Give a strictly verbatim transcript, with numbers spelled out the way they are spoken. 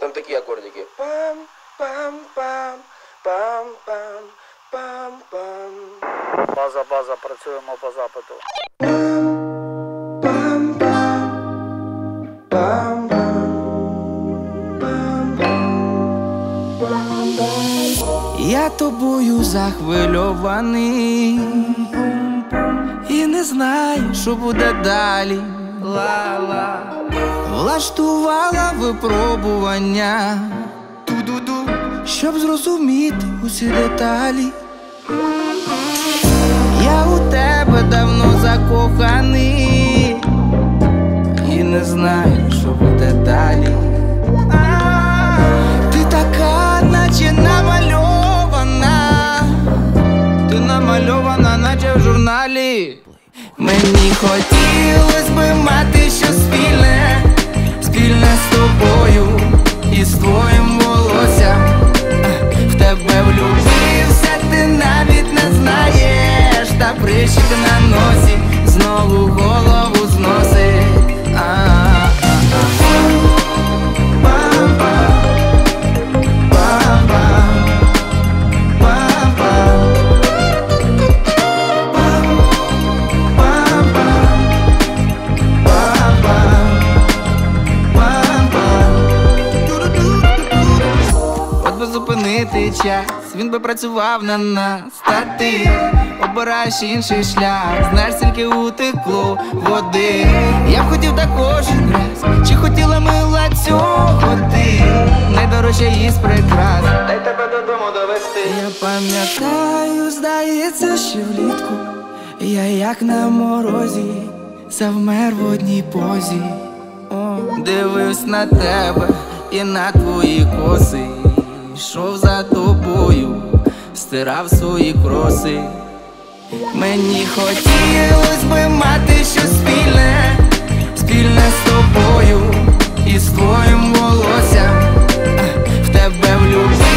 Прям такі акордики. Пам-пам-пам, пам-пам, пам-пам. База, база, працюємо по запиту. Я тобою захвильований і не знаю, що буде далі. Ла-ла. Влаштувала випробування, ту-ду-ду, щоб зрозуміти усі деталі. Я у тебе давно закоханий і не знаю, що буде далі. Ти така, наче намальована, ти намальована, наче в журналі. Мені хотілось би мати щось спільне, спільне з тобою і з твоїм волоссям. В тебе влюбився, ти навіть не знаєш, та прищик на носі знову голову зносить. Зупинити час, він би працював на нас. Та ти обираєш інший шлях, знаєш, скільки утекло води. Я б хотів також раз, чи хотіла мила цього ти, найдорожча із прикрас, дай тебе додому довести. Я пам'ятаю, здається, що влітку я як на морозі завмер в одній позі. О, дивився на тебе і на твої коси, йшов за тобою, стирав свої кроси. Мені хотілось би мати щось спільне, спільне з тобою і з твоїм волоссям. В тебе влюбився.